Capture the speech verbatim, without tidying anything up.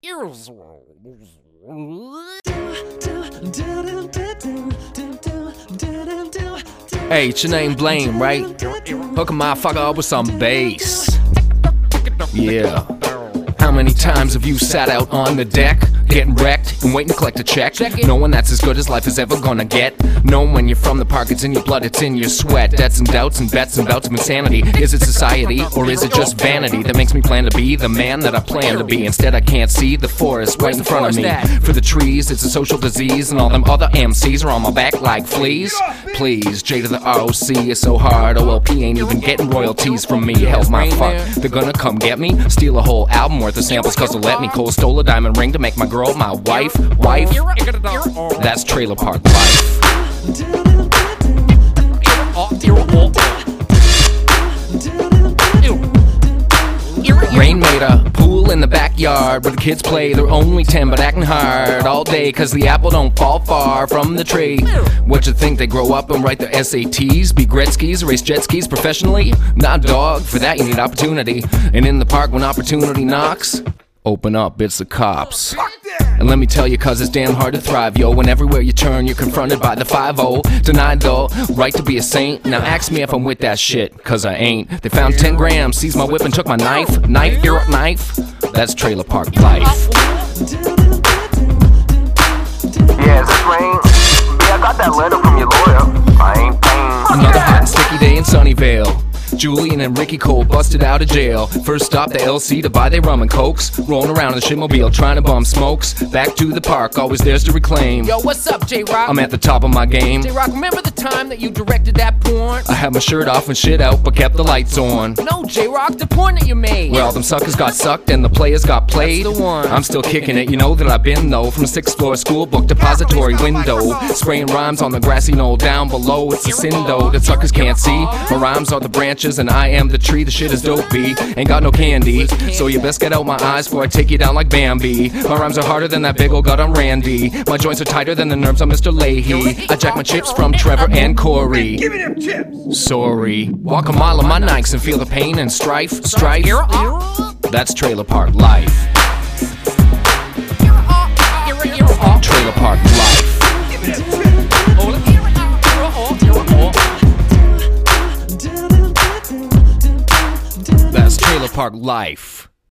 Hey, it's your name Blame, right? Hook a motherfucker up with some bass. Yeah. How many times have you sat out on the deck, getting wrecked and waiting to collect a check, knowing that's as good as life is ever gonna get? Knowing when you're from the park, it's in your blood, it's in your sweat. Debts and doubts and bets and bouts of insanity. Is it society or is it just vanity that makes me plan to be the man that I plan to be? Instead I can't see the forest right in front of me. For the trees, it's a social disease, and all them other M Cs are on my back like fleas. Please, J to the R O C is so hard, O L P ain't even getting royalties from me. Hell my fuck, they're gonna come get me, steal a whole album worth of samples cause they'll let me. Cole stole a diamond ring to make my girl my wife. Wife, that's Trailer Park Life. Rain made a pool in the backyard where the kids play. They're only ten but acting hard all day cause the apple don't fall far from the tree. What you think, they grow up and write their S A Ts, be Gretzky's, race jet skis professionally? Nah dog, for that you need opportunity. And in the park when opportunity knocks, open up, it's the cops. And let me tell you, cause it's damn hard to thrive, yo. And everywhere you turn, you're confronted by the five oh. Denied though, right to be a saint. Now ask me if I'm with that shit, cause I ain't. They found ten grams, seized my whip and took my knife. Knife, ear up knife, that's Trailer Park Life. Yeah, is this Rain? Yeah, I got that letter from your lawyer. I ain't paying. Another hot and sticky day in Sunnyvale. Julian and Ricky Cole busted out of jail. First stop the L C to buy their rum and cokes. Rolling around in the shitmobile trying to bum smokes. Back to the park, always theirs to reclaim. Yo, what's up, J-Rock? I'm at the top of my game. J-Rock, remember the time that you directed that porn? I had my shirt off and shit out, but kept the lights on. No, J-Rock, the porn that you made. Well, them suckers got sucked and the players got played. That's the one. I'm still kicking it, you know that I've been though. From the sixth floor school book depository window, spraying rhymes on the grassy knoll down below. It's a sin though that suckers can't see. My rhymes are the branches and I am the tree. The shit is dope, B. Ain't got no candy, so you best get out my eyes before I take you down like Bambi. My rhymes are harder than that big old gut on Randy. My joints are tighter than the nerves on Mister Leahy. I jack my chips from Trevor and Corey. Give me them chips. Sorry. Walk a mile on my Nikes and feel the pain and strife. Strife. That's Trailer Park Life. Trailer Park Life. Give me them chips. That's Trailer Park Life.